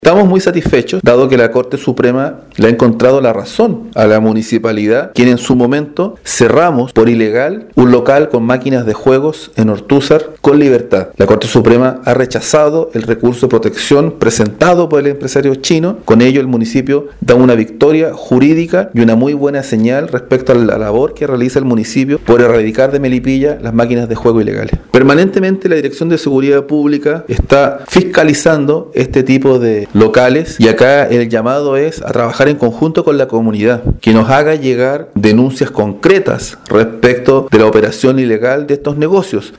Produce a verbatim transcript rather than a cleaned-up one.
Estamos muy satisfechos, dado que la Corte Suprema le ha encontrado la razón a la municipalidad, quien en su momento cerramos por ilegal un local con máquinas de juegos en Ortúzar con libertad. La Corte Suprema ha rechazado el recurso de protección presentado por el empresario chino. Con ello el municipio da una victoria jurídica y una muy buena señal respecto a la labor que realiza el municipio por erradicar de Melipilla las máquinas de juego ilegales. Permanentemente la Dirección de Seguridad Pública está fiscalizando este tipo de locales, y acá el llamado es a trabajar en conjunto con la comunidad, que nos haga llegar denuncias concretas respecto de la operación ilegal de estos negocios.